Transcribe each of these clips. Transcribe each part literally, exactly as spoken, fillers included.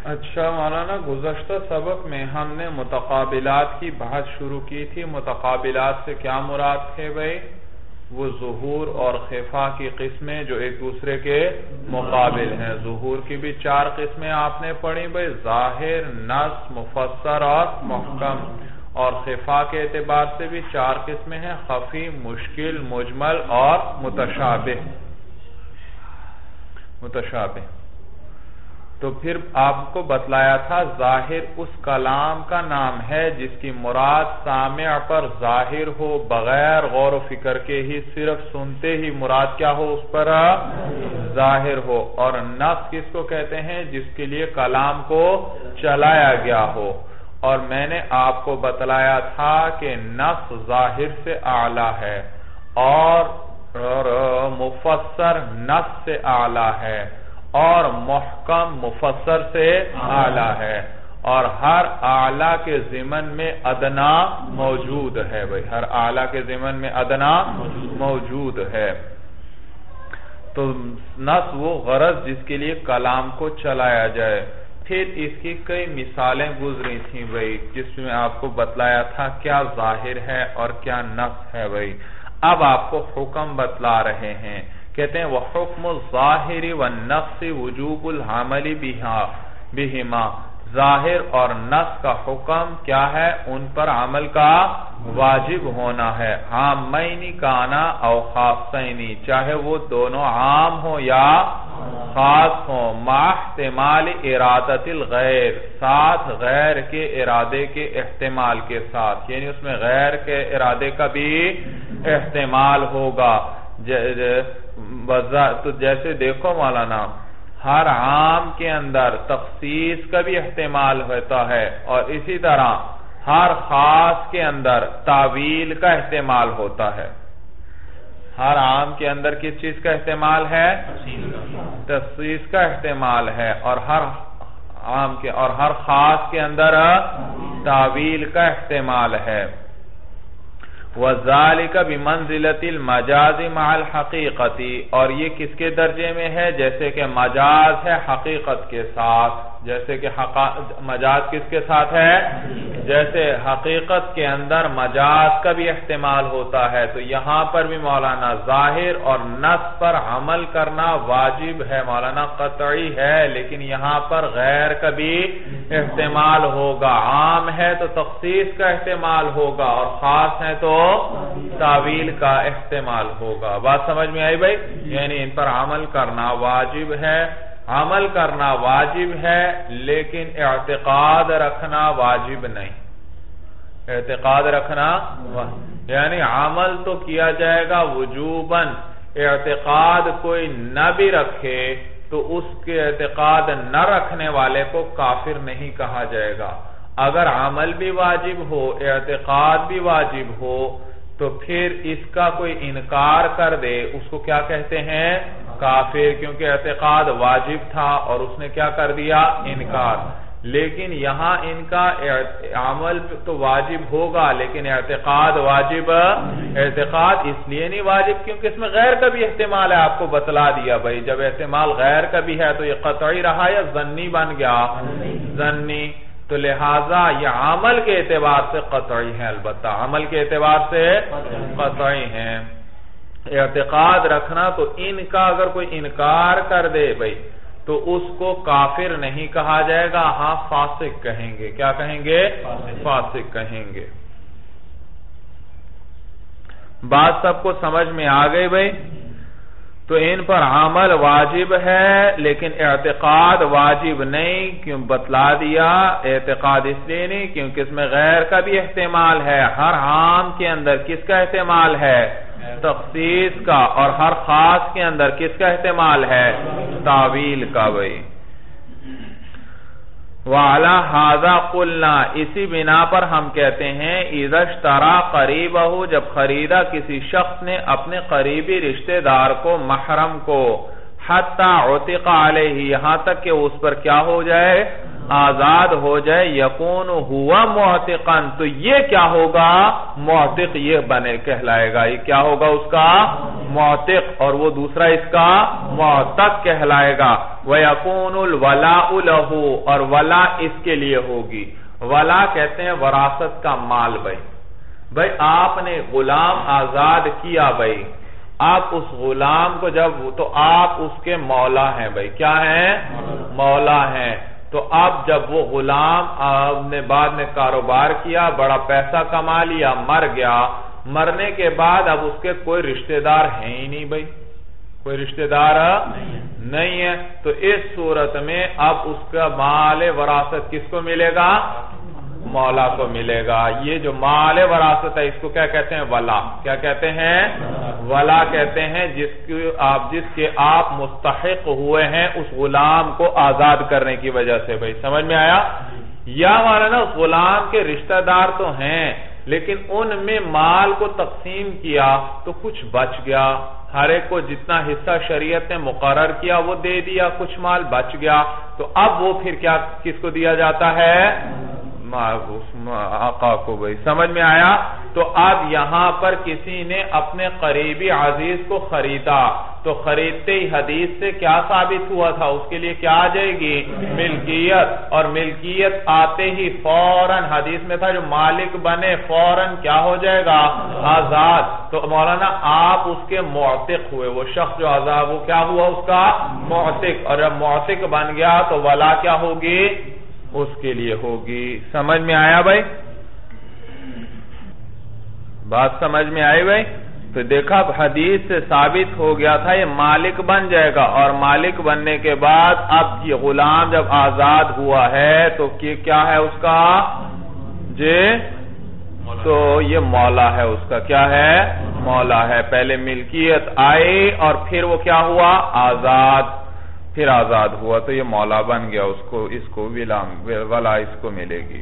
اچھا مولانا، گزشتہ سبق میں ہم نے متقابلات کی بحث شروع کی تھی۔ متقابلات سے کیا مراد تھے بھائی؟ وہ ظہور اور خفا کی قسمیں جو ایک دوسرے کے مقابل ہیں۔ ظہور کی بھی چار قسمیں آپ نے پڑھی بھائی، ظاہر، نص، مفسر اور محکم، اور خفا کے اعتبار سے بھی چار قسمیں ہیں، خفی، مشکل، مجمل اور متشابہ متشابہ تو پھر آپ کو بتلایا تھا ظاہر اس کلام کا نام ہے جس کی مراد سامع پر ظاہر ہو، بغیر غور و فکر کے ہی، صرف سنتے ہی مراد کیا ہو، اس پر ظاہر ہو۔ اور نص کس کو کہتے ہیں؟ جس کے لیے کلام کو چلایا گیا ہو۔ اور میں نے آپ کو بتلایا تھا کہ نص ظاہر سے اعلیٰ ہے اور مفسر نص سے اعلیٰ ہے اور محکم مفسر سے اعلیٰ ہے، اور ہر اعلیٰ کے ضمن میں ادنا موجود ہے بھائی، ہر اعلیٰ کے ضمن میں ادنا موجود ہے۔ تو نص وہ غرض جس کے لیے کلام کو چلایا جائے۔ پھر اس کی کئی مثالیں گزری تھیں بھائی، جس میں آپ کو بتلایا تھا کیا ظاہر ہے اور کیا نص ہے بھائی۔ اب آپ کو حکم بتلا رہے ہیں، کہتے ہیں وَحُکْمُ الظَّاہِرِ وَالنَّصِّ وُجُوبُ الْعَمَلِ بِهِمَا، ظاہر اور نص کا حکم کیا ہے؟ ان پر عمل کا واجب ہونا ہے، عامینی کانا او خاصینی، چاہے وہ دونوں عام ہوں یا خاص ہوں، مع احتمال ارادت الغیر، ساتھ غیر کے ارادے کے احتمال کے ساتھ، یعنی اس میں غیر کے ارادے کا بھی احتمال ہوگا۔ تو جیسے دیکھو مولانا، ہر عام کے اندر تخصیص کا بھی احتمال ہوتا ہے، اور اسی طرح ہر خاص کے اندر تعویل کا احتمال ہوتا ہے۔ ہر عام کے اندر کس چیز کا احتمال ہے؟ تخصیص کا احتمال ہے، اور ہر عام کے اور ہر خاص کے اندر تعویل کا احتمال ہے۔ وَذَلِكَ بِمَنزِلَةِ الْمَجَازِ مَعَ الْحَقِيقَةِ، اور یہ کس کے درجے میں ہے؟ جیسے کہ مجاز ہے حقیقت کے ساتھ، جیسے کہ مجاز کس کے ساتھ ہے؟ جیسے حقیقت کے اندر مجاز کا بھی احتمال ہوتا ہے، تو یہاں پر بھی مولانا ظاہر اور نص پر عمل کرنا واجب ہے، مولانا قطعی ہے، لیکن یہاں پر غیر کا بھی احتمال ہوگا۔ عام ہے تو تخصیص کا احتمال ہوگا، اور خاص ہے تو تعویل کا احتمال ہوگا۔ بات سمجھ میں آئی بھائی؟ یعنی ان پر عمل کرنا واجب ہے، عمل کرنا واجب ہے، لیکن اعتقاد رکھنا واجب نہیں۔ اعتقاد رکھنا یعنی عمل تو کیا جائے گا وجوباً، اعتقاد کوئی نہ بھی رکھے تو اس کے اعتقاد نہ رکھنے والے کو کافر نہیں کہا جائے گا۔ اگر عمل بھی واجب ہو، اعتقاد بھی واجب ہو، تو پھر اس کا کوئی انکار کر دے، اس کو کیا کہتے ہیں؟ کافر، کیونکہ اعتقاد واجب تھا اور اس نے کیا کر دیا؟ انکار۔ لیکن یہاں ان کا عمل تو واجب ہوگا لیکن اعتقاد واجب اعتقاد اس لیے نہیں واجب کیونکہ اس میں غیر کا بھی احتمال ہے۔ آپ کو بتلا دیا بھائی، جب احتمال غیر کا بھی ہے تو یہ قطعی رہا یا ظنی بن گیا؟ ظنی۔ تو لہٰذا یہ عمل کے اعتبار سے قطعی ہے، البتہ عمل کے اعتبار سے قطعی ہیں۔ اعتقاد رکھنا تو ان کا اگر کوئی انکار کر دے بھائی تو اس کو کافر نہیں کہا جائے گا، ہاں فاسق کہیں گے۔ کیا کہیں گے؟ فاسق کہیں گے۔ بات سب کو سمجھ میں آ گئی بھائی؟ تو ان پر عمل واجب ہے لیکن اعتقاد واجب نہیں، کیوں بتلا دیا؟ اعتقاد اس لیے نہیں کیونکہ اس میں غیر کا بھی احتمال ہے۔ ہر عام کے اندر کس کا احتمال ہے؟ تخصیص کا، اور ہر خاص کے اندر کس کا احتمال ہے؟ تعویل کا بھائی۔ وَعَلَى هَذَا قُلْنَا، اسی بنا پر ہم کہتے ہیں اِذَا اشْتَرَى قَرِيبَهُ، جب خریدا کسی شخص نے اپنے قریبی رشتہ دار کو، محرم کو، حَتَّى عُتِقَ عَلَيْهِ، یہاں تک کہ اس پر کیا ہو جائے؟ آزاد ہو جائے یکون ہوا معتقن تو یہ کیا ہوگا معتق یہ بنے کہلائے گا یہ کیا ہوگا اس کا معتق اور وہ دوسرا اس کا معتق کہلائے گا وَيَكُونُ الْوَلَاءُ لَهُ اور ولا اس کے لیے ہوگی ولا کہتے ہیں وراثت کا مال بھائی بھائی آپ نے غلام آزاد کیا بھائی آپ اس غلام کو جب تو آپ اس کے مولا ہیں بھائی کیا ہیں مولا ہیں تو اب جب وہ غلام آپ نے بعد میں کاروبار کیا بڑا پیسہ کما لیا مر گیا مرنے کے بعد اب اس کے کوئی رشتہ دار ہیں ہی نہیں بھائی کوئی رشتہ دار نہیں ہے تو اس صورت میں اب اس کا مال وراثت کس کو ملے گا مولا کو ملے گا یہ جو مال وراثت ہے اس کو کیا کہتے ہیں ولا کیا کہتے ہیں ولا کہتے ہیں جس کی آپ جس کے آپ مستحق ہوئے ہیں اس غلام کو آزاد کرنے کی وجہ سے بھائی سمجھ میں آیا یا مولانا اس غلام کے رشتہ دار تو ہیں لیکن ان میں مال کو تقسیم کیا تو کچھ بچ گیا ہر ایک کو جتنا حصہ شریعت نے مقرر کیا وہ دے دیا کچھ مال بچ گیا تو اب وہ پھر کیا کس کو دیا جاتا ہے آقا کو بھائی سمجھ میں آیا تو اب یہاں پر کسی نے اپنے قریبی عزیز کو خریدا تو خریدتے ہی حدیث سے کیا ثابت ہوا تھا اس کے لیے کیا آ جائے گی ملکیت اور ملکیت آتے ہی فوراً حدیث میں تھا جو مالک بنے فوراً کیا ہو جائے گا آزاد تو مولانا آپ اس کے معتق ہوئے وہ شخص جو آزاد وہ کیا ہوا اس کا معتق اور جب معتق بن گیا تو ولا کیا ہوگی اس کے لیے ہوگی سمجھ میں آیا بھائی بات سمجھ میں آئی بھائی تو دیکھا حدیث سے ثابت ہو گیا تھا یہ مالک بن جائے گا اور مالک بننے کے بعد اب یہ غلام جب آزاد ہوا ہے تو کیا ہے اس کا جی تو یہ مولا ہے اس کا کیا ہے مولا ہے پہلے ملکیت آئی اور پھر وہ کیا ہوا آزاد پھر آزاد ہوا تو یہ مولا بن گیا اس کو اس کو ولا اس کو ملے گی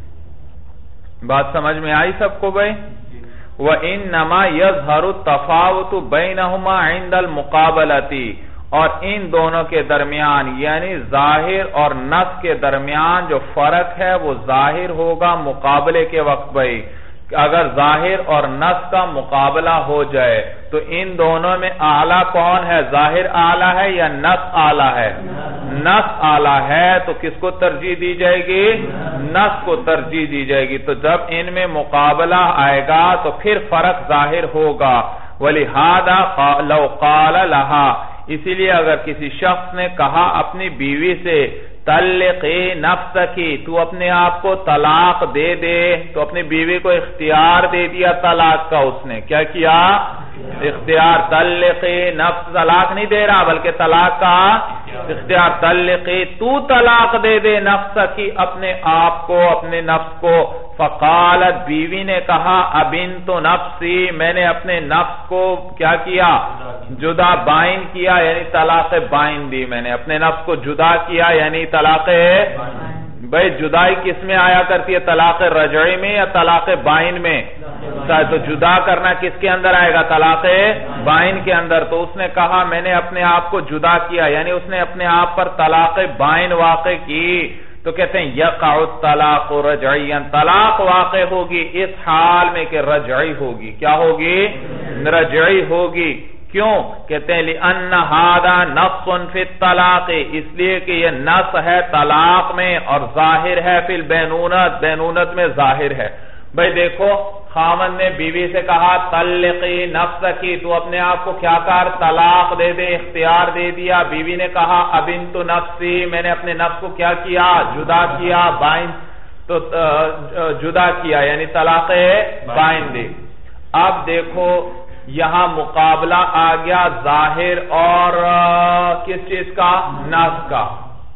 بات سمجھ میں آئی سب کو بھائی وَإِنَّمَا يَظْهَرُ التَّفَاوُتُ بَيْنَهُمَا عِنْدَ الْمُقَابَلَةِ اور ان دونوں کے درمیان یعنی ظاہر اور نص کے درمیان جو فرق ہے وہ ظاہر ہوگا مقابلے کے وقت بھائی اگر ظاہر اور نص کا مقابلہ ہو جائے تو ان دونوں میں اعلیٰ کون ہے ظاہر اعلیٰ ہے یا نص اعلیٰ ہے نص اعلیٰ ہے تو کس کو ترجیح دی جائے گی نص کو ترجیح دی جائے گی تو جب ان میں مقابلہ آئے گا تو پھر فرق ظاہر ہوگا وَلِهَذَا لَوْ قَالَ لَهَا اسی لیے اگر کسی شخص نے کہا اپنی بیوی سے طلقی نفسکی تو اپنے آپ کو طلاق دے دے تو اپنی بیوی کو اختیار دے دیا طلاق کا اس نے کیا کیا اختیار طلقی نفس طلاق نہیں دے رہا بلکہ طلاق کا اختیار طلقی تو طلاق دے دے نفسکی اپنے آپ کو اپنے نفس کو فقالت بیوی نے کہا ابنت نفسی میں نے اپنے نفس کو کیا کیا جدا بائن کیا یعنی طلاق بائن دی میں نے اپنے نفس کو جدا کیا یعنی طلاق بھائی جدائی کس میں آیا کرتی ہے طلاق رجعی میں یا طلاق بائن میں تو جدا کرنا کس کے اندر آئے گا طلاق بائن کے اندر تو اس نے کہا میں نے اپنے آپ کو جدا کیا یعنی اس نے اپنے آپ پر طلاق بائن واقع کی تو کہتے ہیں یقع الطلاق رجعیا طلاق واقع ہوگی اس حال میں کہ رجعی ہوگی کیا ہوگی رجعی ہوگی کیوں کہتے ہیں لِأَنَّ هَذَا نَصٌ فِي الطَّلَاقِ اس لیے کہ یہ نص ہے طلاق میں اور ظاہر ہے فی البینونت بینونت میں ظاہر ہے بھئی دیکھو خاوند نے بیوی سے کہا طلقی نفسکی تو اپنے آپ کو کیا کر طلاق دے دے اختیار دے دیا بیوی نے کہا ابنت نفسی میں نے اپنے نفس کو کیا کیا جدا کیا بائن تو جدا کیا یعنی طلاق بائن دی اب دیکھو یہاں مقابلہ آ گیا ظاہر اور کس چیز کا نص کا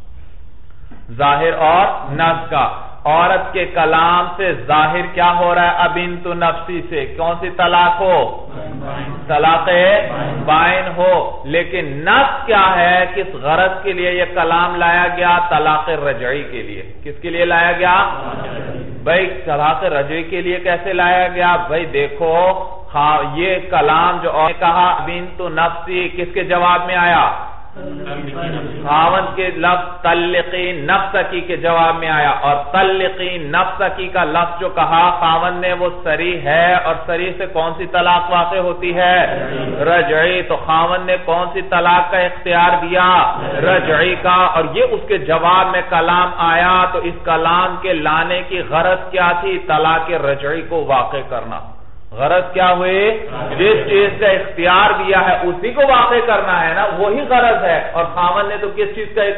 ظاہر اور نص کا عورت کے کلام سے ظاہر کیا ہو رہا ہے ابنت نفسی سے کون سی طلاق ہو طلاق بائن ہو لیکن نص کیا ہے کس غرض کے لیے یہ کلام لایا گیا طلاق رجعی کے لیے کس کے لیے لایا گیا بھائی طلاق رجعی کے لیے کیسے لایا گیا بھائی دیکھو یہ کلام جو اور کہا بنت نفسی کس کے جواب میں آیا خاوند کے لفظ طلقی نفسکی کے جواب میں آیا، اور طلقی نفسکی کا لفظ جو کہا خاوند نے وہ صریح ہے، اور صریح سے کون سی طلاق واقع ہوتی ہے؟ رجعی. تو خاوند نے کون سی طلاق کا اختیار دیا؟ رجعی کا. اور یہ اس کے جواب میں کلام آیا، تو اس کلام کے لانے کی غرض کیا تھی؟ طلاق رجعی کو واقع کرنا. غرض کیا ہوئی؟ جس چیز کا اختیار دیا ہے اسی کو واقع کرنا ہے نا، وہی غرض ہے. اور خاوند نے تو کس چیز کا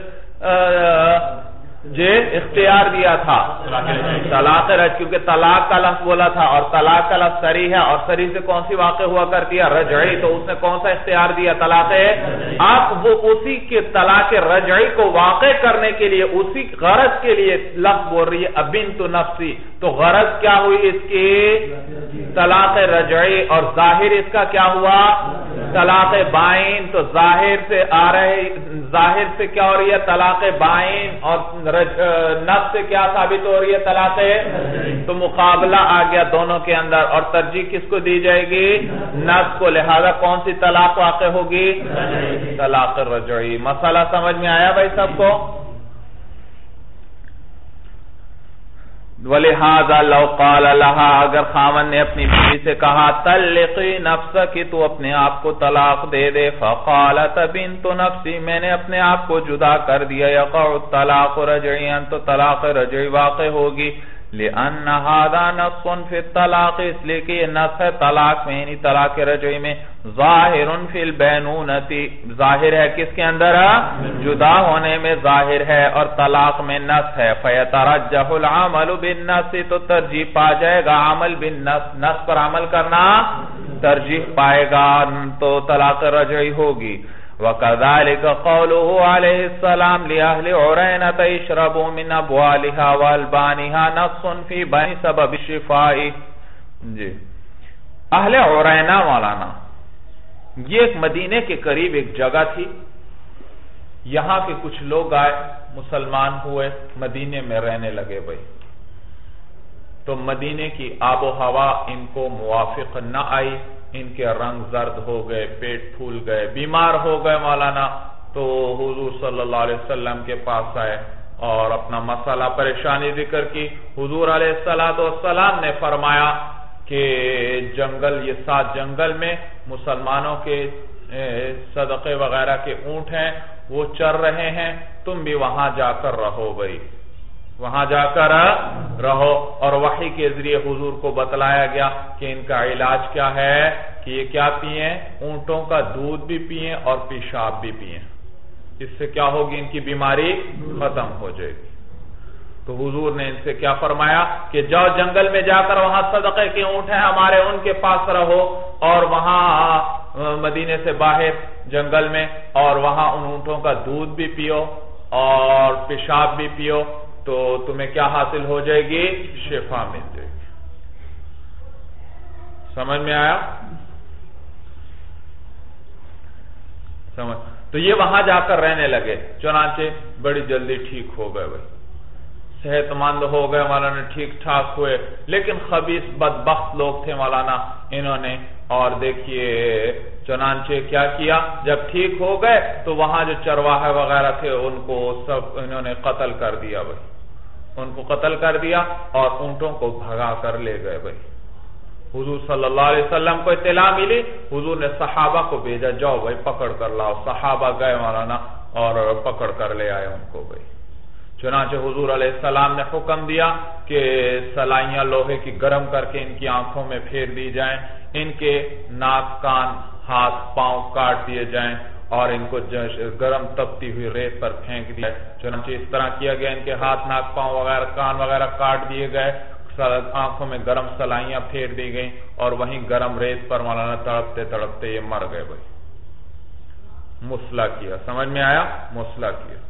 جی اختیار دیا تھا؟ طلاق رجعی، کیونکہ طلاق کا لفظ بولا تھا، اور طلاق کا لفظ صریح ہے، اور صریح سے کون سی واقع ہوا کرتی ہے؟ رجعی. تو اس نے کون سا اختیار دیا؟ طلاق. اب وہ اسی کے طلاق رجعی کو واقع کرنے کے لیے، اسی غرض کے لیے لفظ بول رہی ہے ابنت نفسی. تو غرض کیا ہوئی اس کی؟ طلاق رجعی. اور ظاہر اس کا کیا ہوا؟ طلاق بائن. تو ظاہر سے آ رہے، ظاہر سے کیا ہو رہی ہے؟ طلاق بائن. اور نفس سے کیا ثابت ہو رہی ہے؟ طلاق. تو مقابلہ آ گیا دونوں کے اندر، اور ترجیح کس کو دی جائے گی؟ نفس کو. لہذا کون سی طلاق واقع ہوگی؟ طلاق رجعی. مسئلہ سمجھ میں آیا بھائی سب کو؟ وَلِهَذَا لَوْ قَالَ لَهَا، اگر خاوند نے اپنی بیوی سے کہا طلقی نفسکی، تو اپنے آپ کو طلاق دے دے، فَقَالَتْ بِنْتُ نَفْسِي، میں نے اپنے آپ کو جدا کر دیا، يَقَعُ الطَّلَاقُ رَجْعِيًا، تو طلاق رجعی واقع ہوگی. لِأَنَّ هَذَا نَصٌ فِي الطَّلَاقِ، اس لئے کہ یہ نص ہے طلاق میں، یعنی طلاق رجعی میں. ظاہر فی البینونتی، ظاہر ہے کس کے اندر؟ جدا ہونے میں ظاہر ہے، اور طلاق میں نص ہے. فیترجح العمل بالنص، تو ترجیح پا جائے گا عمل بالنص، نص پر عمل کرنا ترجیح پائے گا، تو طلاق رجعی ہوگی. وَكَذَلِكَ قَوْلُهُ عَلَيْهِ السَّلَامُ لِأَهْلِ عُرَيْنَةَ اشْرَبُوا مِنْ أَبْوَالِهَا وَأَلْبَانِهَا نَصٌ فِي بَيَانِ سَبَبِ الشِّفَاءِ. جی اہل عرینہ مولانا، یہ ایک مدینے کے قریب ایک جگہ تھی. یہاں کے کچھ لوگ آئے، مسلمان ہوئے، مدینے میں رہنے لگے بھائی. تو مدینے کی آب و ہوا ان کو موافق نہ آئی، ان کے رنگ زرد ہو گئے، پیٹ پھول گئے، بیمار ہو گئے مولانا. تو حضور صلی اللہ علیہ وسلم کے پاس آئے اور اپنا مسئلہ پریشانی ذکر کی. حضور علیہ السلام نے فرمایا کہ جنگل، یہ سات جنگل میں مسلمانوں کے صدقے وغیرہ کے اونٹ ہیں، وہ چر رہے ہیں، تم بھی وہاں جا کر رہو بھائی، وہاں جا کر رہو. اور وحی کے ذریعے حضور کو بتلایا گیا کہ ان کا علاج کیا ہے، کہ یہ کیا پئیں؟ اونٹوں کا دودھ بھی پئیں اور پیشاب بھی پئیں. اس سے کیا ہوگی؟ ان کی بیماری ختم ہو جائے گی. تو حضور نے ان سے کیا فرمایا کہ جاؤ جنگل میں جا کر، وہاں صدقے کے اونٹ ہیں ہمارے، ان کے پاس رہو، اور وہاں مدینے سے باہر جنگل میں، اور وہاں ان اونٹوں کا دودھ بھی پیو اور پیشاب بھی پیو، تو تمہیں کیا حاصل ہو جائے گی؟ شفا مل جائے گی. سمجھ میں آیا؟ سمجھ. تو یہ وہاں جا کر رہنے لگے، چنانچہ بڑی جلدی ٹھیک ہو گئے بھائی، صحت مند ہو گئے مولانا، ٹھیک ٹھاک ہوئے. لیکن خبیث بدبخت لوگ تھے مولانا انہوں نے، اور دیکھیے چنانچہ کیا کیا، جب ٹھیک ہو گئے تو وہاں جو چرواہے وغیرہ تھے ان کو سب انہوں نے قتل کر دیا بھائی، ان کو قتل کر دیا اور اونٹوں کو بھگا کر لے گئے بھائی. حضور صلی اللہ علیہ وسلم کو اطلاع ملی، حضور نے صحابہ کو بھیجا، جاؤ بھائی پکڑ کر لاؤ. صحابہ گئے مولانا اور پکڑ کر لے آئے ان کو بھائی. چنانچہ حضور علیہ السلام نے حکم دیا کہ سلائیاں لوہے کی گرم کر کے ان کی آنکھوں میں پھیر دی جائیں، ان کے ناک کان ہاتھ پاؤں کاٹ دیے جائیں، اور ان کو گرم تپتی ہوئی ریت پر پھینک دیا. چنانچہ اس طرح کیا گیا، ان کے ہاتھ ناک پاؤں وغیرہ کان وغیرہ کاٹ دیے گئے، آنکھوں میں گرم سلائیاں پھیر دی گئیں، اور وہیں گرم ریت پر مولانا تڑپتے تڑپتے یہ مر گئے بھائی. مسئلہ کیا، سمجھ میں آیا؟ مسئلہ کیا.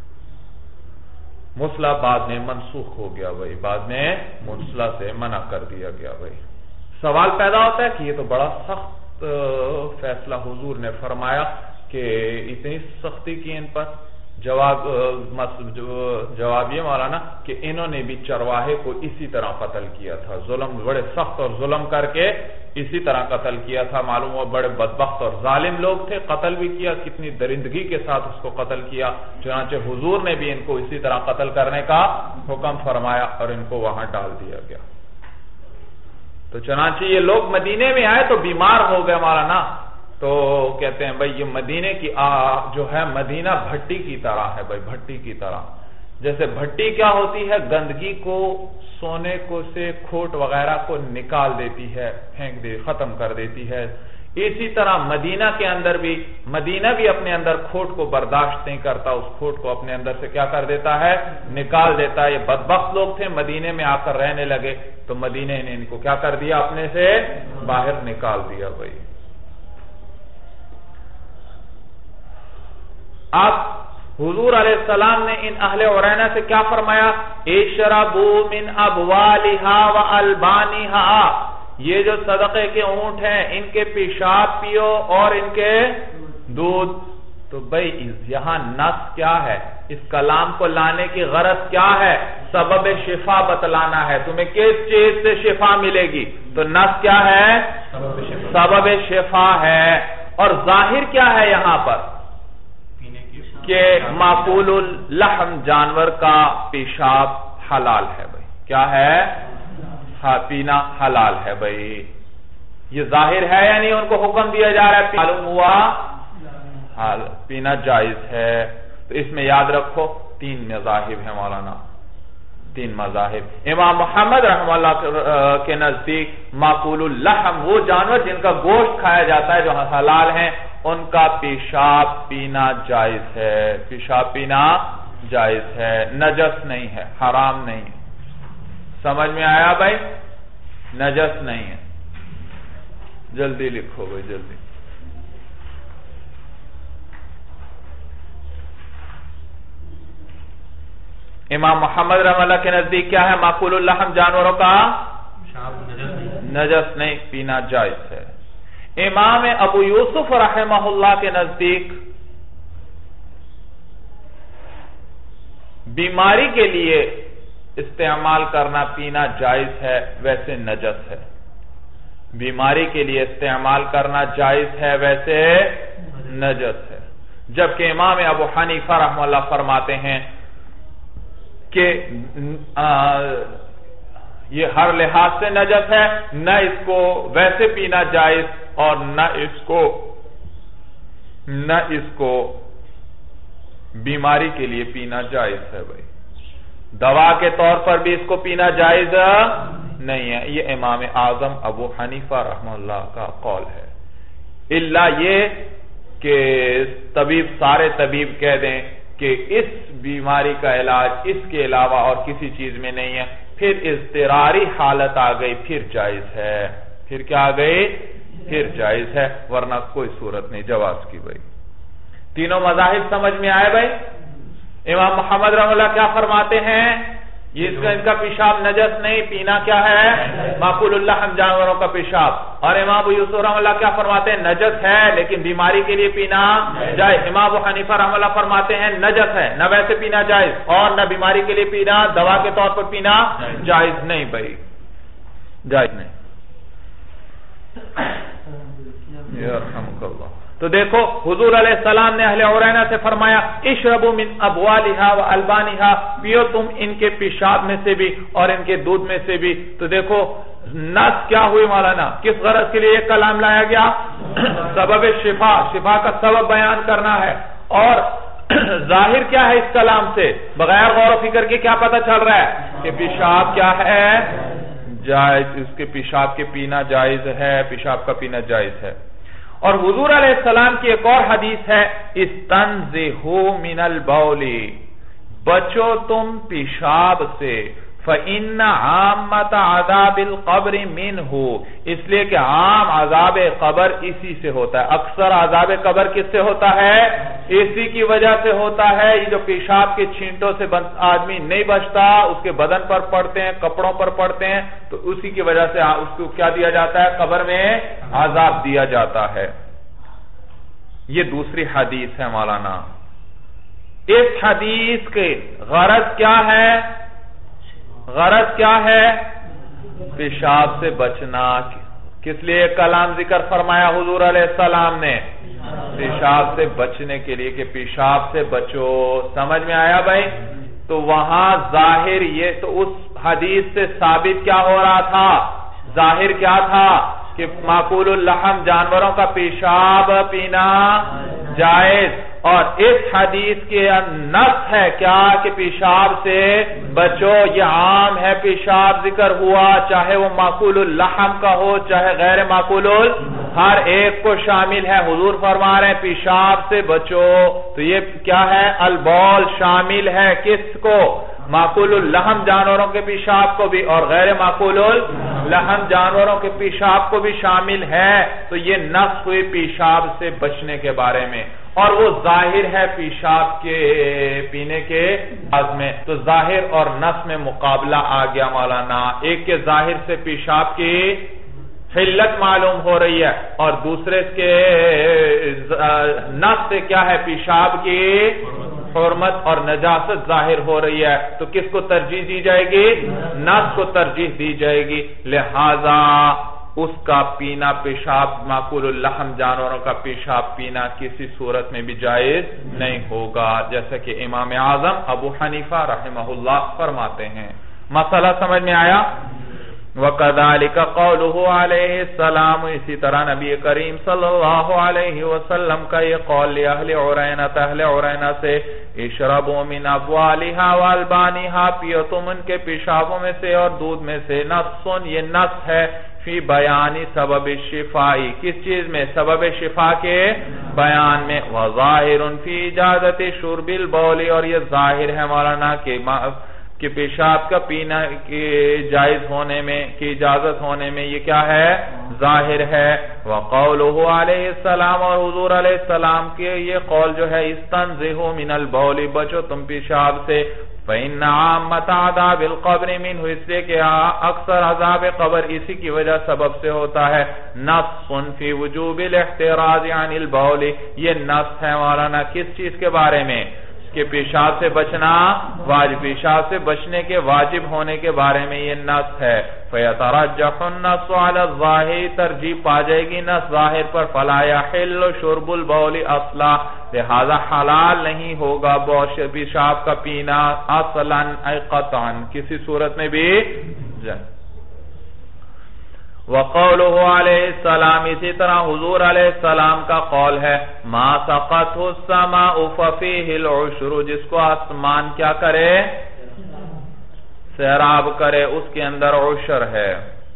مسئلہ بعد میں منسوخ ہو گیا بھائی، بعد میں مسئلہ سے منع کر دیا گیا بھائی. سوال پیدا ہوتا ہے کہ یہ تو بڑا سخت فیصلہ حضور نے فرمایا کہ اتنی سختی کی ان پر. جواب جواب یہ مولانا کہ انہوں نے بھی چرواہے کو اسی طرح قتل کیا تھا، ظلم، بڑے سخت اور ظلم کر کے اسی طرح قتل کیا تھا. معلوم ہوا بڑے بدبخت اور ظالم لوگ تھے, قتل بھی کیا, کتنی درندگی کے ساتھ اس کو قتل کیا. چنانچہ حضور نے بھی ان کو اسی طرح قتل کرنے کا حکم فرمایا اور ان کو وہاں ڈال دیا گیا. تو چنانچہ یہ لوگ مدینے میں آئے تو بیمار ہو گئے مولانا. تو کہتے ہیں بھائی یہ مدینے کی جو ہے مدینہ بھٹی کی طرح ہے بھائی, بھٹی کی طرح. جیسے بھٹی کیا ہوتی ہے, گندگی کو, سونے کو سے کھوٹ وغیرہ کو نکال دیتی ہے, پھینک دے, ختم کر دیتی ہے. اسی طرح مدینہ کے اندر بھی, مدینہ بھی اپنے اندر کھوٹ کو برداشت نہیں کرتا, اس کھوٹ کو اپنے اندر سے کیا کر دیتا ہے, نکال دیتا ہے. یہ بدبخت لوگ تھے, مدینے میں آ کر رہنے لگے تو مدینے نے ان کو کیا کر دیا, اپنے سے باہر نکال دیا بھائی. اب حضور علیہ السلام نے ان اہل عرینہ سے کیا فرمایا, اشربوا من ابوالها والبانها, یہ جو صدقے کے اونٹ ہیں ان کے پیشاب پیو اور ان کے دودھ. تو بھئی یہاں نص کیا ہے, اس کلام کو لانے کی غرض کیا ہے, سبب شفا بتلانا ہے. تمہیں کس چیز سے شفا ملے گی, تو نص کیا ہے, سبب شفا ہے. اور ظاہر کیا ہے یہاں پر, کہ معقول اللحم جانور کا پیشاب حلال ہے بھئی. کیا ہے, ہاں پینا حلال ہے بھئی. یہ ظاہر ہے یعنی ان کو حکم دیا جا رہا ہے, معلوم ہوا حال پینا جائز ہے. تو اس میں یاد رکھو تین مذاہب ہیں مولانا, تین مذاہب. امام محمد رحمہ اللہ کے نزدیک معقول اللحم وہ جانور جن کا گوشت کھایا جاتا ہے جو حلال ہیں, ان کا پیشاب پینا جائز ہے. پیشاب پینا جائز ہے, نجس نہیں ہے, حرام نہیں ہے. سمجھ میں آیا بھائی, نجس نہیں ہے. جلدی لکھو بھائی جلدی. امام محمد رحمہ اللہ کے نزدیک کیا ہے, معقول اللحم جانوروں کا نجس نہیں, پینا جائز ہے. امام ابو یوسف رحمہ اللہ کے نزدیک بیماری کے لیے استعمال کرنا پینا جائز ہے, ویسے نجس ہے. بیماری کے لیے استعمال کرنا جائز ہے, ویسے نجس ہے. جبکہ امام ابو حنیفہ رحمہ اللہ فرماتے ہیں کہ یہ ہر لحاظ سے نجس ہے, نہ اس کو ویسے پینا جائز اور نہ اس کو نہ اس کو بیماری کے لیے پینا جائز ہے بھائی. دوا کے طور پر بھی اس کو پینا جائز نہیں ہے. یہ امام اعظم ابو حنیفہ رحمہ اللہ کا قول ہے. الا یہ کہ طبیب سارے طبیب کہہ دیں کہ اس بیماری کا علاج اس کے علاوہ اور کسی چیز میں نہیں ہے, پھر اضطراری حالت آ گئی, پھر جائز ہے. پھر کیا آ گئی, پھر جائز ہے, ورنہ کوئی صورت نہیں جواز کی بھائی. تینوں مذاہب سمجھ میں آئے بھائی. امام محمد رحمہ اللہ کیا فرماتے ہیں, یہ اس کا ان کا پیشاب نجس نہیں, پینا کیا ہے, معقول اللحم جانوروں کا پیشاب. اور امام ابو یوسف رحمہ اللہ کیا فرماتے ہیں, نجس ہے لیکن بیماری کے لیے پینا جائز. امام ابو حنیفہ رحمہ اللہ فرماتے ہیں نجس ہے, نہ ویسے پینا جائز اور نہ بیماری کے لیے پینا, دوا کے طور پر پینا جائز نہیں بھائی, جائز نہیں. یرحمک اللہ. تو دیکھو حضور علیہ السلام نے اہل عرینہ سے فرمایا اشربوا من ابوالها والبانها, پیو تم ان کے پیشاب میں سے بھی اور ان کے دودھ میں سے بھی. تو دیکھو نص کیا ہوئی مولانا, کس غرض کے لیے یہ کلام لایا گیا, سبب شفا, شفا کا سبب بیان کرنا ہے. اور ظاہر کیا ہے اس کلام سے, بغیر غور و فکر کے کیا پتہ چل رہا ہے کہ پیشاب کیا ہے, جائز, اس کے پیشاب کے پینا جائز ہے, پیشاب کا پینا جائز ہے. اور حضور علیہ السلام کی ایک اور حدیث ہے, استنزہوا من البول, بچو تم پیشاب سے, فإن عامۃ عذاب القبر منہ, اس لیے کہ عام عذاب قبر اسی سے ہوتا ہے. اکثر عذاب قبر کس سے ہوتا ہے, اسی کی وجہ سے ہوتا ہے. یہ جو پیشاب کے چھینٹوں سے آدمی نہیں بچتا, اس کے بدن پر پڑتے ہیں, کپڑوں پر پڑتے ہیں, تو اسی کی وجہ سے اس کو کیا دیا جاتا ہے, قبر میں عذاب دیا جاتا ہے. یہ دوسری حدیث ہے مولانا. اس حدیث کے غرض کیا ہے, غرض کیا ہے, پیشاب سے بچنا. کس لیے کلام ذکر فرمایا حضور علیہ السلام نے؟ پیشاب سے بچنے کے لیے کہ پیشاب سے بچو. سمجھ میں آیا بھائی؟ تو وہاں ظاہر یہ تو اس حدیث سے ثابت کیا ہو رہا تھا؟ ظاہر کیا تھا کہ معقول اللحم جانوروں کا پیشاب پینا جائز، اور اس حدیث کے نص ہے کیا کہ پیشاب سے بچو. یہ عام ہے، پیشاب ذکر ہوا چاہے وہ معقول اللحم کا ہو چاہے غیر معقول، ہر ایک کو شامل ہے. حضور فرما رہے ہیں پیشاب سے بچو، تو یہ کیا ہے؟ البول شامل ہے کس کو؟ معقول اللحم جانوروں کے پیشاب کو بھی، اور غیر معقول اللحم جانوروں کے پیشاب کو بھی شامل ہے. تو یہ نص ہوئی پیشاب سے بچنے کے بارے میں، اور وہ ظاہر ہے پیشاب کے پینے کے بعد میں. تو ظاہر اور نص میں مقابلہ آ گیا مولانا. ایک کے ظاہر سے پیشاب کی حلت معلوم ہو رہی ہے، اور دوسرے کے نص سے کیا ہے؟ پیشاب کی حرمت اور نجاست ظاہر ہو رہی ہے. تو کس کو ترجیح دی جائے گی؟ نص کو ترجیح دی جائے گی. لہذا اس کا پینا پیشاب معقول اللحم جانوروں کا پیشاب پینا کسی صورت میں بھی جائز نہیں ہوگا، جیسا کہ امام اعظم ابو حنیفہ رحمہ اللہ فرماتے ہیں. مسئلہ سمجھ میں آیا؟ وَقَذَلِكَ قَوْلُهُ عَلَيْهِ السَّلَامُ، اسی طرح نبی کریم صلی اللہ علیہ وسلم کا یہ قول لِأَهْلِ عُرَيْنَةَ اہل عُرَيْنَةَ سے اشربوا من ابوالها والبانها، پیو تم ان کے پیشابوں میں سے اور دودھ میں سے. نص، یہ نص ہے فی بیانی سبب الشفائی، کس چیز میں؟ سبب شفا کے بیان میں. وظاہر فی اجازت شرب البول، اور یہ ظاہر ہے مولانا کہ کہ پیشاب کا پینا کی جائز ہونے میں، کی اجازت ہونے میں یہ کیا ہے؟ ظاہر ہے. وقولہ علیہ السلام، اور حضور علیہ السلام کے یہ قول جو ہے استنزہوا من البول، بچو تم پیشاب سے. فإن عامة عذاب القبر منه، اس لیے کہ اکثر عذاب قبر اسی کی وجہ سبب سے ہوتا ہے. نص فی وجوب الاحتراز عن البول، یہ نص ہے مولانا کس چیز کے بارے میں؟ کہ پیشاب سے بچنا واجب، پیشاب سے بچنے کے واجب ہونے کے بارے میں یہ نص ہے. فَيَتَرَجَّحُ النَّصُ عَلَى الظَّاهِرِ، ترجیح پا جائے گی نص ظاہر پر. فَلَا يَحِلُّ شُرْبُ الْبَوْلِ أَصْلًا، لہذا حلال نہیں ہوگا پیشاب کا پینا اصلاً اے قطعاً، کسی صورت میں بھی. وقولہ علیہ السلام، اسی طرح حضور علیہ السلام کا قول ہے ما سقطہ السماء ففیہ العشر، جس کو آسمان کیا کرے؟ سیراب کرے، اس کے اندر عشر ہے.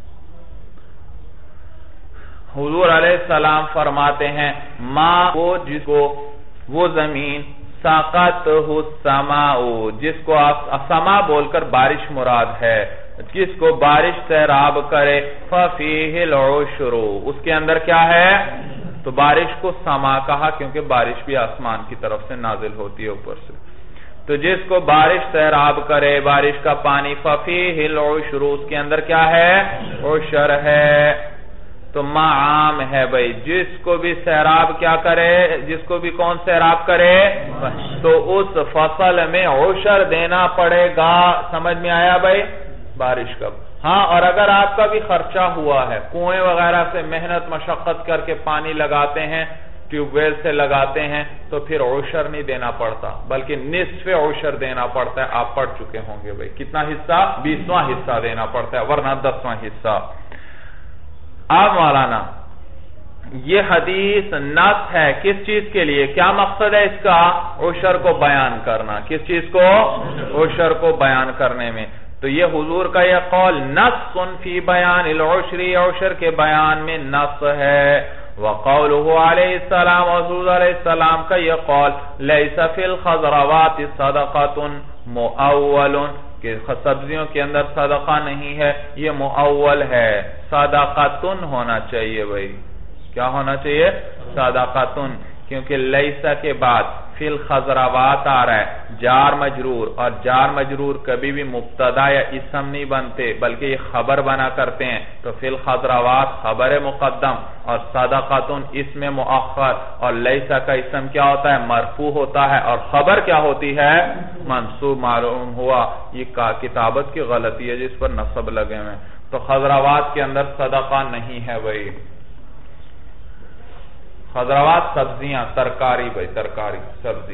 حضور علیہ السلام فرماتے ہیں ما، وہ جس کو وہ زمین سقطہ السماء، جس کو سما بول کر بارش مراد ہے، جس کو بارش سیراب کرے فَفِيهِ الْعُشْرُ، اس کے اندر کیا ہے؟ تو بارش کو سما کہا کیونکہ بارش بھی آسمان کی طرف سے نازل ہوتی ہے اوپر سے. تو جس کو بارش سیراب کرے، بارش کا پانی، فَفِيهِ الْعُشْرُ، اس کے اندر کیا ہے؟ عشر ہے. تو ما عام ہے بھائی، جس کو بھی سیراب کیا کرے، جس کو بھی کون سیراب کرے تو اس فصل میں عشر دینا پڑے گا. سمجھ میں آیا بھائی؟ بارش کا. ہاں، اور اگر آپ کا بھی خرچہ ہوا ہے، کنویں وغیرہ سے محنت مشقت کر کے پانی لگاتے ہیں، ٹیوب ویل سے لگاتے ہیں، تو پھر عشر نہیں دینا پڑتا بلکہ نصف عشر دینا پڑتا ہے. آپ پڑھ چکے ہوں گے بھائی، کتنا حصہ؟ بیسواں حصہ دینا پڑتا ہے، ورنہ دسواں حصہ. اب مولانا یہ حدیث نص ہے کس چیز کے لیے؟ کیا مقصد ہے اس کا؟ عشر کو بیان کرنا. کس چیز کو؟ عشر کو بیان کرنے میں. تو یہ حضور کا یہ قول نص فی بیان العشر، عشر کے بیان میں نص ہے. وقولہ علیہ السلام، حضور علیہ السلام کا یہ قول لیس فی الخضروات صدقۃ مؤول، کہ سبزیوں کے اندر صدقہ نہیں ہے، یہ مؤول ہے. صدقۃن ہونا چاہیے بھائی، کیا ہونا چاہیے؟ صدقۃن، کیونکہ لیسا کے بعد فی الخضروات آ رہا ہے، جار مجرور، اور جار مجرور کبھی بھی مبتدا یا اسم نہیں بنتے بلکہ یہ خبر بنا کرتے ہیں. تو فی الخضروات خبر مقدم، اور صدقاتن اسم مؤخر، اور لیسا کا اسم کیا ہوتا ہے؟ مرفوع ہوتا ہے، اور خبر کیا ہوتی ہے؟ منصوب. معلوم ہوا یہ کتابت کی غلطی ہے جس پر نصب لگے ہوئے. تو خضروات کے اندر صدقہ نہیں ہے بھائی. خضروات سبزیاں، ترکاری بھائی، ترکاری سبزی.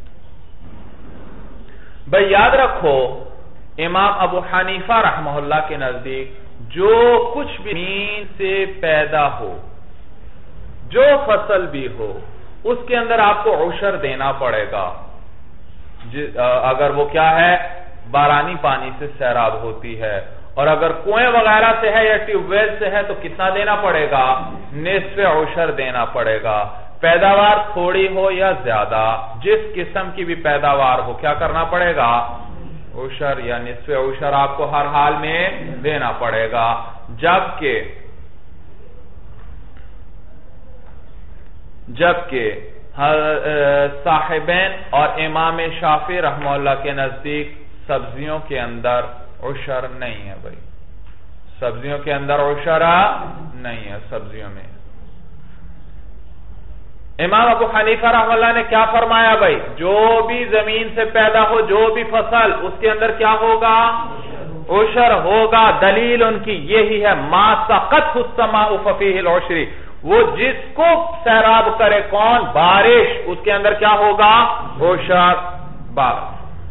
بھائی یاد رکھو امام ابو حنیفہ رحمہ اللہ کے نزدیک جو کچھ بھی زمین سے پیدا ہو، جو فصل بھی ہو، اس کے اندر آپ کو عشر دینا پڑے گا. اگر وہ کیا ہے، بارانی پانی سے سیراب ہوتی ہے، اور اگر کنویں وغیرہ سے ہے یا ٹیوب ویل سے ہے تو کتنا دینا پڑے گا؟ نصف عشر دینا پڑے گا. پیداوار تھوڑی ہو یا زیادہ، جس قسم کی بھی پیداوار ہو، کیا کرنا پڑے گا؟ عشر یا نصف عشر آپ کو ہر حال میں دینا پڑے گا. جبکہ جبکہ صاحبین اور امام شافعی رحمہ اللہ کے نزدیک سبزیوں کے اندر عشر نہیں ہے بھائی. سبزیوں کے اندر عشر نہیں ہے. سبزیوں میں امام ابو حنیفہ رحمہ اللہ نے کیا فرمایا بھائی؟ جو بھی زمین سے پیدا ہو، جو بھی فصل، اس کے اندر کیا ہوگا؟ عشر ہوگا. دلیل ان کی یہی ہے، ما سقط السماء ففیہ العشر. وہ جس کو سیراب کرے، کون؟ بارش، اس کے اندر کیا ہوگا؟ عشر. بات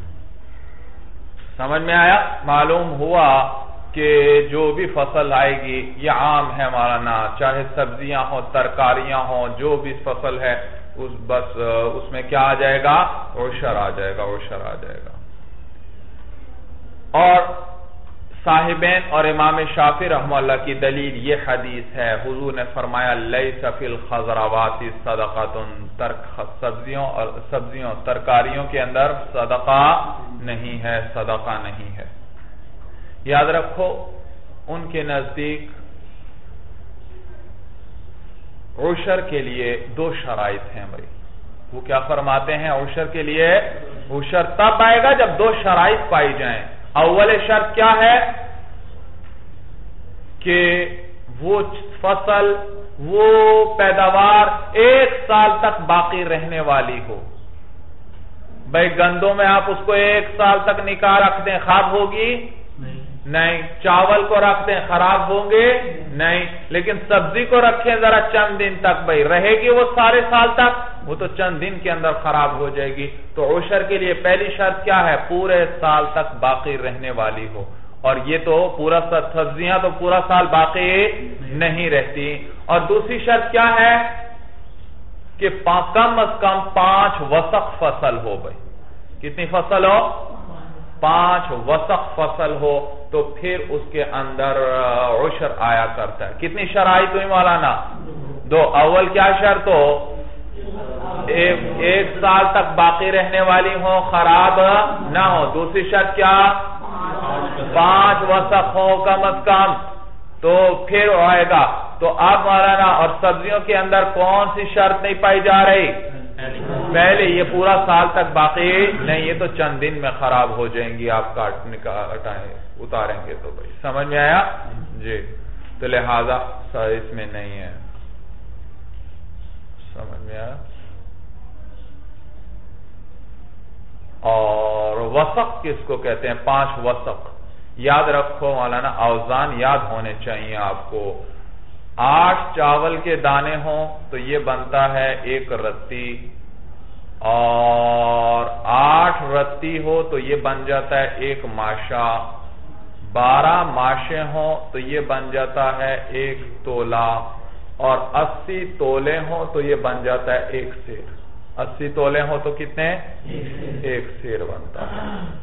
سمجھ میں آیا؟ معلوم ہوا کہ جو بھی فصل آئے گی، یہ عام ہے مولانا، چاہے سبزیاں ہوں، ترکاریاں ہوں، جو بھی فصل ہے اس بس اس میں کیا آ جائے گا؟ عشر آ جائے گا. عشر آ جائے گا. اور صاحبین اور امام شافعی رحمہ اللہ کی دلیل یہ حدیث ہے، حضور نے فرمایا لیس فی الخضروات صدقۃ. سبزیوں اور سبزیوں ترکاریوں کے اندر صدقہ نہیں ہے، صدقہ نہیں ہے. یاد رکھو ان کے نزدیک عشر کے لیے دو شرائط ہیں بھائی. وہ کیا فرماتے ہیں؟ عشر کے لیے عشر تب آئے گا جب دو شرائط پائی جائیں. اول شرط کیا ہے؟ کہ وہ فصل، وہ پیداوار ایک سال تک باقی رہنے والی ہو. بھائی گندوں میں آپ اس کو ایک سال تک نکاح رکھ دیں، خراب ہوگی؟ نہیں. چاول کو رکھ دیں، خراب ہوں گے؟ نہیں. لیکن سبزی کو رکھیں ذرا چند دن تک، بھائی رہے گی وہ سارے سال تک؟ وہ تو چند دن کے اندر خراب ہو جائے گی. تو عشر کے لیے پہلی شرط کیا ہے؟ پورے سال تک باقی رہنے والی ہو. اور یہ تو پورا سبزیاں تو پورا سال باقی نہیں رہتی. اور دوسری شرط کیا ہے؟ کہ کم از کم پانچ وسق فصل ہو. بھائی کتنی فصل ہو؟ پانچ وسق فصل ہو تو پھر اس کے اندر عشر آیا کرتا ہے. کتنی شرائط ہوئی مولانا؟ دو. اول کیا شرط ہو؟ ایک, ایک سال تک باقی رہنے والی ہو، خراب نہ ہو. دوسری شرط کیا؟ پانچ وسق ہو کم از کم، تو پھر آئے گا. تو اب مولانا اور سبزیوں کے اندر کون سی شرط نہیں پائی جا رہی؟ پہلے یہ پورا سال تک باقی نہیں، یہ تو چند دن میں خراب ہو جائیں گی، آپ کاٹنے کا اتاریں گے تو. بھائی سمجھ میں آیا جی؟ تو لہذا اس میں نہیں ہے. سمجھ میں آیا؟ اور وسق کس کو کہتے ہیں؟ پانچ وسق. یاد رکھو مولانا، اوزان یاد ہونے چاہیے آپ کو. آٹھ چاول کے دانے ہوں تو یہ بنتا ہے ایک رتی، اور آٹھ رتی ہو تو یہ بن جاتا ہے ایک ماشا. بارہ ماشے ہوں تو یہ بن جاتا ہے ایک تولہ، اور اسی تولے ہوں تو یہ بن جاتا ہے ایک سیر. اسی تولے ہوں تو کتنے؟ ایک سیر بنتا ہے.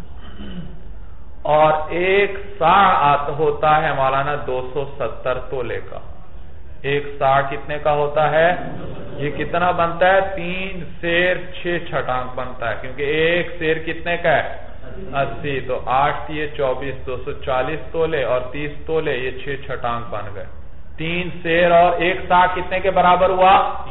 اور ایک ساڑ ہوتا ہے مولانا دو سو ستر تولے کا. ایک ساڑ کتنے کا ہوتا ہے؟ یہ کتنا بنتا ہے؟ تین سیر چھ چھٹانک بنتا ہے، کیونکہ ایک سیر کتنے کا ہے؟ اسی. تو آٹھ یہ چوبیس، دو سو چالیس تولے، اور تیس تولے، یہ چھ چھٹانک بن گئے. تین سیر اور ایک ساڑ کتنے کے برابر ہوا؟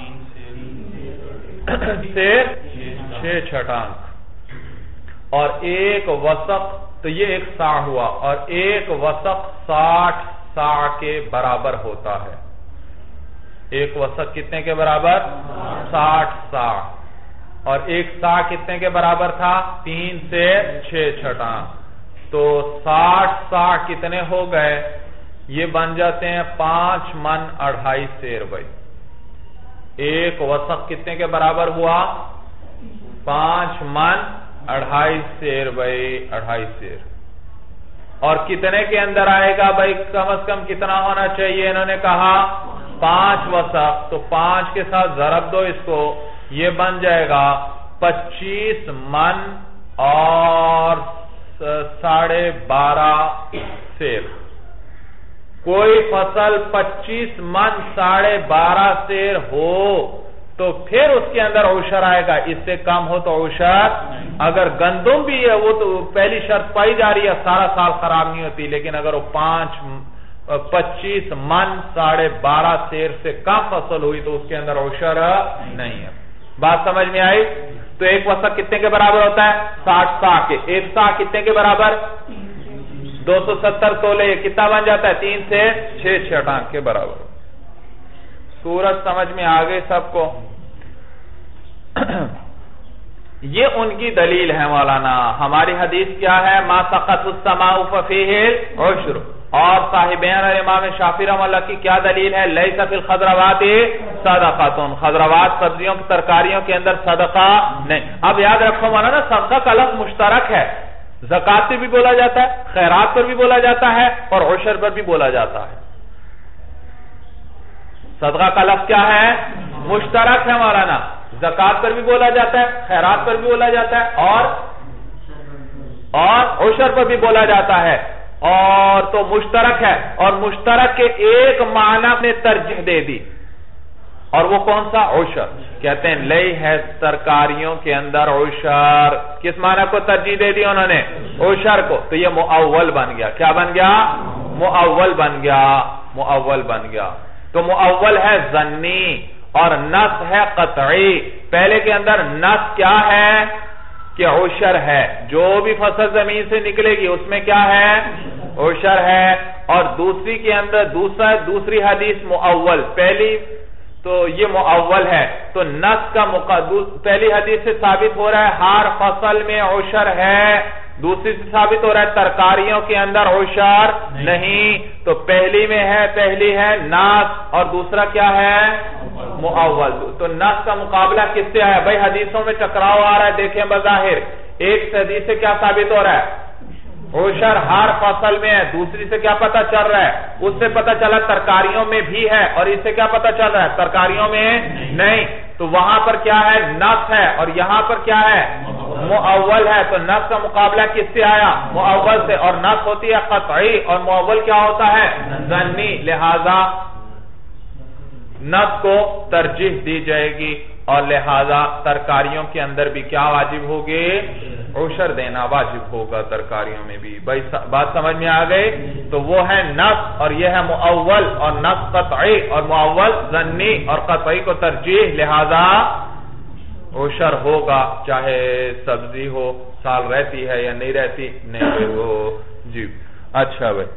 سیر چھ چھٹانک. اور ایک وسق تو یہ ایک ساڑ ہوا، اور ایک وسق ساٹھ ساڑ کے برابر ہوتا ہے. ایک وسق کتنے کے برابر؟ ساٹھ ساڑ. اور ایک ساڑ کتنے کے برابر تھا؟ تین سے چھ چھٹانک. تو ساٹھ ساڑ کتنے ہو گئے؟ یہ بن جاتے ہیں پانچ من اڑھائی سیر بھائی. ایک وسق کتنے کے برابر ہوا؟ پانچ من اڑھائی سیر بھائی، اڑھائی سیر. اور کتنے کے اندر آئے گا بھائی؟ کم از کم کتنا ہونا چاہیے؟ انہوں نے کہا پانچ وسق. تو پانچ کے ساتھ ضرب دو اس کو، یہ بن جائے گا پچیس من اور ساڑھے بارہ سیر. کوئی فصل پچیس من ساڑھے بارہ سیر ہو تو پھر اس کے اندر عشر آئے گا، اس سے کم ہو تو عشر. اگر گندم بھی ہے وہ تو پہلی شرط پائی جا رہی ہے، سارا سال خراب نہیں ہوتی، لیکن اگر وہ پانچ پچیس من ساڑھے بارہ سیر سے کم فصل ہوئی تو اس کے اندر عشر نہیں ہے. بات سمجھ میں آئی؟ تو ایک وسق کتنے کے برابر ہوتا ہے؟ ساٹھ سا کے. ایک سا کتنے کے برابر؟ دو سو ستر تولے. کتنا بن جاتا ہے؟ تین سے چھ چھٹانک کے برابر. سورج سمجھ میں آگئے سب کو؟ یہ ان کی دلیل ہے مولانا. ہماری حدیث کیا ہے؟ ما سقط السماء ففیہ العشر. اور صاحبین اور امام شافعی رحمہ اللہ کی کیا دلیل ہے؟ لیس فی الخضروات صدقۃ. خضروات سبزیوں کی ترکاریوں کے اندر صدقہ نہیں. اب یاد رکھو مولانا، صدقہ کا لفظ مشترک ہے. زکات پہ بھی بولا جاتا ہے، خیرات پر بھی بولا جاتا ہے، اور عشر پر بھی بولا جاتا ہے. صدقہ کا لفظ کیا ہے؟ مشترک ہے مولانا. زکات پر بھی بولا جاتا ہے، خیرات پر بھی بولا جاتا ہے، اور اور عشر پر بھی بولا جاتا ہے. اور تو مشترک ہے، اور مشترک کے ایک معنی نے ترجیح دے دی، اور وہ کون سا؟ عشر. کہتے ہیں لئی ہے ترکاریوں کے اندر عشر. کس معنی کو ترجیح دے دی انہوں نے؟ عشر کو. تو یہ مؤول بن گیا. کیا بن گیا؟ مؤول بن گیا. مؤول بن گیا. تو مؤول ہے ظنی اور نص ہے قطعی. پہلے کے اندر نص کیا ہے؟ کہ عشر ہے. جو بھی فصل زمین سے نکلے گی اس میں کیا ہے؟ عشر ہے. اور دوسری کے اندر دوسرا دوسری حدیث مؤول. پہلی تو یہ مؤول ہے. تو نص کا پہلی حدیث سے ثابت ہو رہا ہے ہر فصل میں عشر ہے. دوسری سے ثابت ہو رہا ہے ترکاریوں کے اندر عشر نہیں. تو پہلی میں ہے پہلی ہے نص، اور دوسرا کیا ہے؟ مؤول. تو نص کا مقابلہ کس سے ہے بھائی؟ حدیثوں میں ٹکراؤ آ رہا ہے. دیکھیں بظاہر ایک حدیث سے کیا ثابت ہو رہا ہے؟ عشر ہر فصل میں ہے. دوسری سے کیا پتہ چل رہا ہے؟ اس سے پتہ چلا ترکاریوں میں بھی ہے، اور اس سے کیا پتہ چل رہا ہے؟ ترکاریوں میں نہیں. تو وہاں پر کیا ہے؟ نص ہے. اور یہاں پر کیا ہے؟ مؤول ہے. تو نص کا مقابلہ کس سے آیا؟ مؤول سے. اور نص ہوتی ہے قطعی، اور مؤول کیا ہوتا ہے؟ ظنی. لہذا نص کو ترجیح دی جائے گی، اور لہذا ترکاریوں کے اندر بھی کیا واجب ہوگی؟ عشر دینا واجب ہوگا ترکاریوں میں بھی. بھائی بات سمجھ میں آ گئی؟ تو وہ ہے نص، اور یہ ہے مؤول. اور نص قطعی اور مؤول ظنی، اور قطعی کو ترجیح، لہذا عشر ہوگا چاہے سبزی ہو، سال رہتی ہے یا نہیں رہتی. نہیں ہو جی. اچھا بھائی،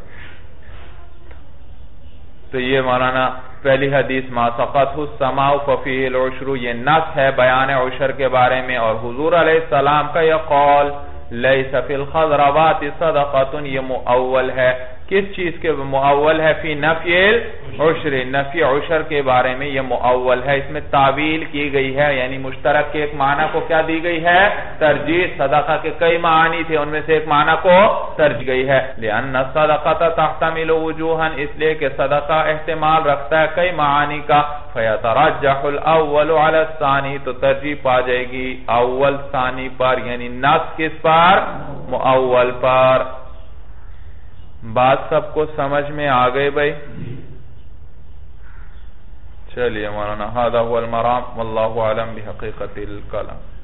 تو یہ مولانا پہلی حدیث ما سقط السماء ففیہ العشر، یہ نص ہے بیان عشر کے بارے میں. اور حضور علیہ السلام کا یہ قول لیس فی الخضروات صدقۃ، یہ مؤول ہے. کس چیز کے مؤول ہے؟ فی نفی العشر، نفی عشر کے بارے میں یہ مؤول ہے. اس میں تعویل کی گئی ہے، یعنی مشترک کے ایک معنی کو کیا دی گئی ہے؟ ترجیح. صدقہ کے کئی معنی تھے، ان میں سے ایک معنی کو ترجیح گئی ہے. لأن الصدقۃ تحتمل وجوہا، اس لیے کہ صدقہ احتمال رکھتا ہے کئی معانی کا. فیترجح الاول علی الثانی، تو ترجیح پا جائے گی اول ثانی پر، یعنی نص کس پر؟ مؤول پر. بات سب کو سمجھ میں آ گئے بھائی؟ چلیے مولانا، هذا هو المرام واللہ اعلم بحقیقت الکلام.